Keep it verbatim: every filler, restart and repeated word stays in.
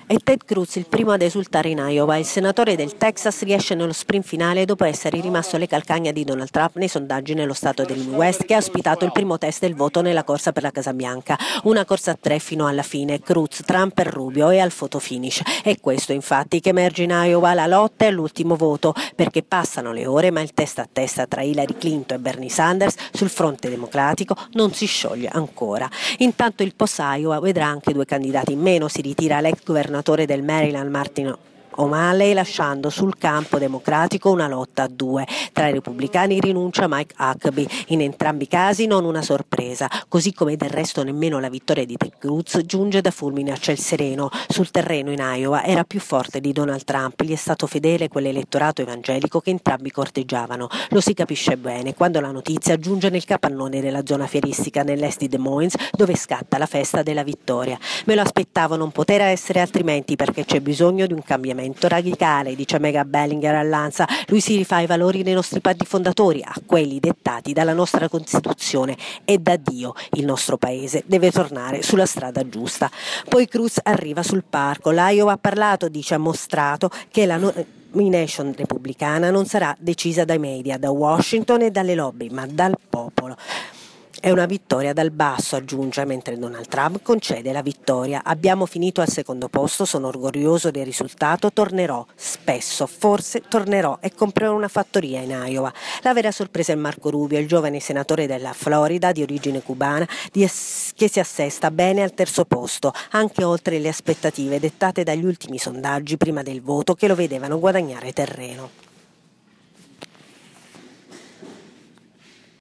È Ted Cruz il primo ad esultare in Iowa. Il senatore del Texas riesce nello sprint finale dopo essere rimasto alle calcagna di Donald Trump nei sondaggi nello stato del Midwest, che ha ospitato il primo test del voto nella corsa per la Casa Bianca. Una corsa a tre fino alla fine, Cruz, Trump e Rubio, e al photo finish. È questo infatti che emerge in Iowa. La lotta è all'ultimo voto, perché passano le ore ma il testa a testa tra Hillary Clinton e Bernie Sanders sul fronte democratico non si scioglie ancora. Intanto il post Iowa vedrà anche due candidati in meno. Si ritira l'ex governatore del Maryland Martin O'Malley, lasciando sul campo democratico una lotta a due. Tra i repubblicani rinuncia Mike Huckabee, in entrambi i casi non una sorpresa, così come del resto nemmeno la vittoria di Ted Cruz giunge da fulmine a ciel sereno. Sul terreno in Iowa era più forte di Donald Trump, gli è stato fedele quell'elettorato evangelico che entrambi corteggiavano. Lo si capisce bene quando la notizia giunge nel capannone della zona fieristica nell'est di Des Moines, dove scatta la festa della vittoria. Me lo aspettavo, non poteva essere altrimenti, perché c'è bisogno di un cambiamento radicale, dice Mega Bellinger all'Ansa. Lui si rifà ai valori dei nostri padri fondatori, a quelli dettati dalla nostra Costituzione, e da Dio il nostro paese deve tornare sulla strada giusta. Poi Cruz arriva sul parco. L'Iowa ha parlato, dice, ha mostrato che la nomination repubblicana non sarà decisa dai media, da Washington e dalle lobby, ma dal popolo. È una vittoria dal basso, aggiunge, mentre Donald Trump concede la vittoria. Abbiamo finito al secondo posto, sono orgoglioso del risultato, tornerò spesso, forse tornerò e comprerò una fattoria in Iowa. La vera sorpresa è Marco Rubio, il giovane senatore della Florida di origine cubana, che si assesta bene al terzo posto, anche oltre le aspettative dettate dagli ultimi sondaggi prima del voto che lo vedevano guadagnare terreno.